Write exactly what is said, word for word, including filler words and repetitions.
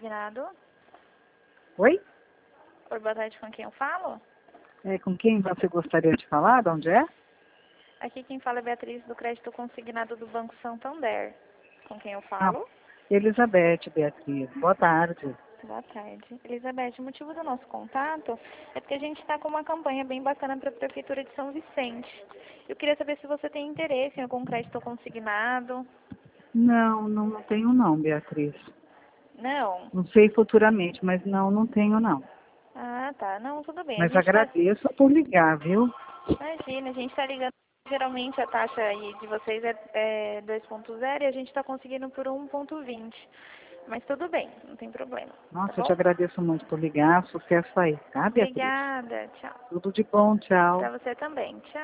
consignado. Oi? Oi, boa tarde, com quem eu falo? É, com quem você gostaria de falar? De onde é? Aqui quem fala é Beatriz do crédito consignado do Banco Santander. Com quem eu Ah, falo? Elizabeth, Beatriz. Boa tarde. Boa tarde. Elizabeth, o motivo do nosso contato é porque a gente está com uma campanha bem bacana para a Prefeitura de São Vicente. Eu queria saber se você tem interesse em algum crédito consignado. Não, não, não tenho não, Beatriz. Não? Não sei futuramente, mas não, não tenho não. Ah, tá. Não, tudo bem. A Mas gente está... agradeço por ligar, viu? Imagina, a gente está ligando. Geralmente a taxa aí de vocês é, é dois ponto zero e a gente está conseguindo por um ponto vinte. Mas tudo bem, não tem problema. Tá Nossa, eu te bom? agradeço muito por ligar. Sucesso aí, tá, Beatriz? Obrigada. Tchau. Tudo de bom, tchau. Para você também. Tchau.